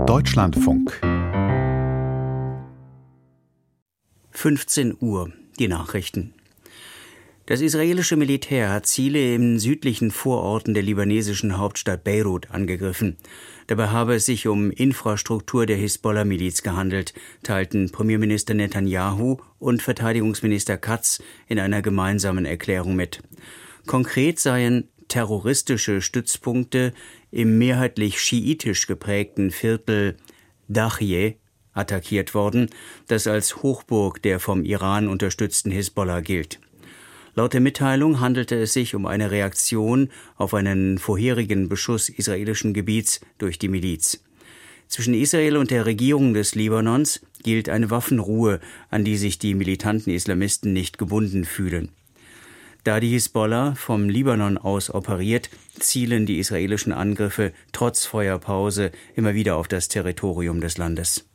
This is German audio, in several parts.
Deutschlandfunk 15 Uhr, die Nachrichten. Das israelische Militär hat Ziele in südlichen Vororten der libanesischen Hauptstadt Beirut angegriffen. Dabei habe es sich um Infrastruktur der Hisbollah-Miliz gehandelt, teilten Premierminister Netanyahu und Verteidigungsminister Katz in einer gemeinsamen Erklärung mit. Konkret seien terroristische Stützpunkte im mehrheitlich schiitisch geprägten Viertel Dachye attackiert worden, das als Hochburg der vom Iran unterstützten Hisbollah gilt. Laut der Mitteilung handelte es sich um eine Reaktion auf einen vorherigen Beschuss israelischen Gebiets durch die Miliz. Zwischen Israel und der Regierung des Libanons gilt eine Waffenruhe, an die sich die militanten Islamisten nicht gebunden fühlen. Da die Hisbollah vom Libanon aus operiert, zielen die israelischen Angriffe trotz Feuerpause immer wieder auf das Territorium des Landes.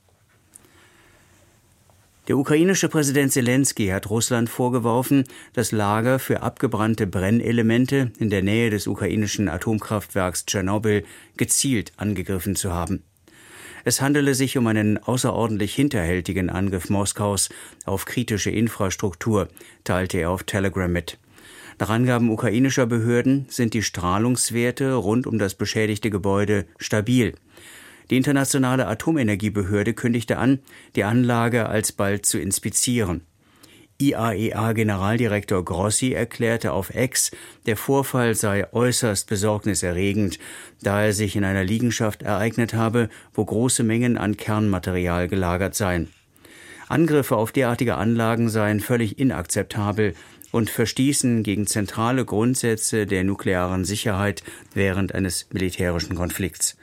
Der ukrainische Präsident Selenskyj hat Russland vorgeworfen, das Lager für abgebrannte Brennelemente in der Nähe des ukrainischen Atomkraftwerks Tschernobyl gezielt angegriffen zu haben. Es handele sich um einen außerordentlich hinterhältigen Angriff Moskaus auf kritische Infrastruktur, teilte er auf Telegram mit. Nach Angaben ukrainischer Behörden sind die Strahlungswerte rund um das beschädigte Gebäude stabil. Die internationale Atomenergiebehörde kündigte an, die Anlage alsbald zu inspizieren. IAEA-Generaldirektor Grossi erklärte auf X, der Vorfall sei äußerst besorgniserregend, da er sich in einer Liegenschaft ereignet habe, wo große Mengen an Kernmaterial gelagert seien. Angriffe auf derartige Anlagen seien völlig inakzeptabel und verstießen gegen zentrale Grundsätze der nuklearen Sicherheit während eines militärischen Konflikts.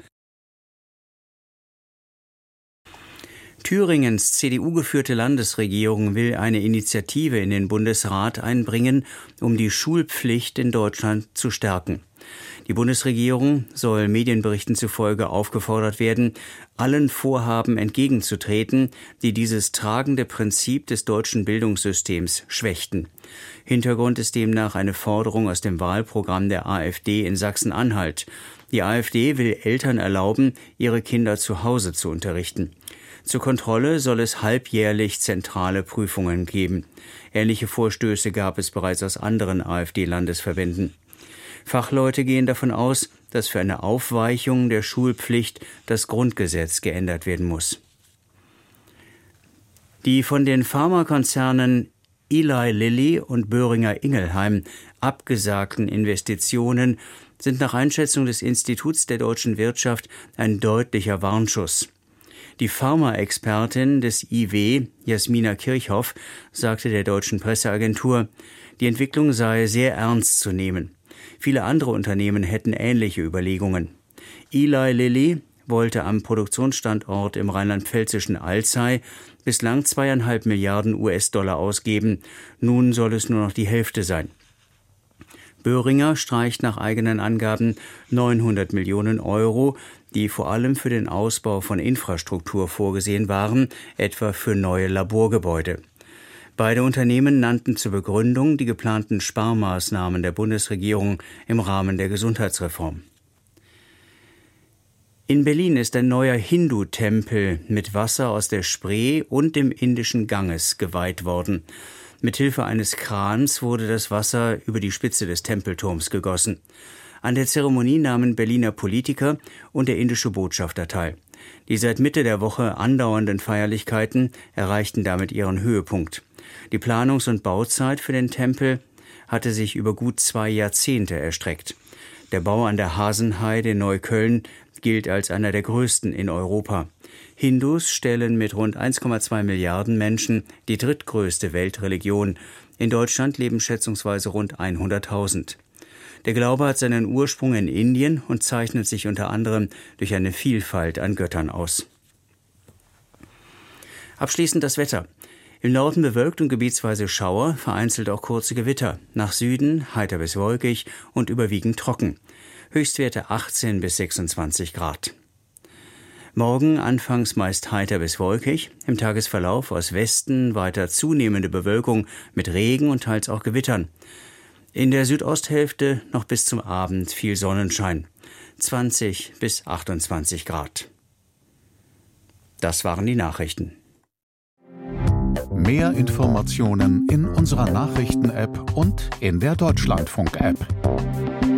Thüringens CDU-geführte Landesregierung will eine Initiative in den Bundesrat einbringen, um die Schulpflicht in Deutschland zu stärken. Die Bundesregierung soll Medienberichten zufolge aufgefordert werden, allen Vorhaben entgegenzutreten, die dieses tragende Prinzip des deutschen Bildungssystems schwächten. Hintergrund ist demnach eine Forderung aus dem Wahlprogramm der AfD in Sachsen-Anhalt. Die AfD will Eltern erlauben, ihre Kinder zu Hause zu unterrichten. Zur Kontrolle soll es halbjährlich zentrale Prüfungen geben. Ähnliche Vorstöße gab es bereits aus anderen AfD-Landesverbänden. Fachleute gehen davon aus, dass für eine Aufweichung der Schulpflicht das Grundgesetz geändert werden muss. Die von den Pharmakonzernen Eli Lilly und Boehringer Ingelheim abgesagten Investitionen sind nach Einschätzung des Instituts der deutschen Wirtschaft ein deutlicher Warnschuss. Die Pharmaexpertin des IW, Jasmina Kirchhoff, sagte der deutschen Presseagentur, die Entwicklung sei sehr ernst zu nehmen. Viele andere Unternehmen hätten ähnliche Überlegungen. Eli Lilly wollte am Produktionsstandort im rheinland-pfälzischen Alzey bislang 2,5 Milliarden US-Dollar ausgeben. Nun soll es nur noch die Hälfte sein. Boehringer streicht nach eigenen Angaben 900 Millionen Euro, die vor allem für den Ausbau von Infrastruktur vorgesehen waren, etwa für neue Laborgebäude. Beide Unternehmen nannten zur Begründung die geplanten Sparmaßnahmen der Bundesregierung im Rahmen der Gesundheitsreform. In Berlin ist ein neuer Hindu-Tempel mit Wasser aus der Spree und dem Indischen Ganges geweiht worden. Mithilfe eines Krans wurde das Wasser über die Spitze des Tempelturms gegossen. An der Zeremonie nahmen Berliner Politiker und der indische Botschafter teil. Die seit Mitte der Woche andauernden Feierlichkeiten erreichten damit ihren Höhepunkt. Die Planungs- und Bauzeit für den Tempel hatte sich über gut 2 Jahrzehnte erstreckt. Der Bau an der Hasenheide in Neukölln gilt als einer der größten in Europa. Hindus stellen mit rund 1,2 Milliarden Menschen die drittgrößte Weltreligion. In Deutschland leben schätzungsweise rund 100.000. Der Glaube hat seinen Ursprung in Indien und zeichnet sich unter anderem durch eine Vielfalt an Göttern aus. Abschließend das Wetter. Im Norden bewölkt und gebietsweise Schauer, vereinzelt auch kurze Gewitter. Nach Süden heiter bis wolkig und überwiegend trocken. Höchstwerte 18 bis 26 Grad. Morgen anfangs meist heiter bis wolkig, im Tagesverlauf aus Westen weiter zunehmende Bewölkung mit Regen und teils auch Gewittern. In der Südosthälfte noch bis zum Abend viel Sonnenschein, 20 bis 28 Grad. Das waren die Nachrichten. Mehr Informationen in unserer Nachrichten-App und in der Deutschlandfunk-App.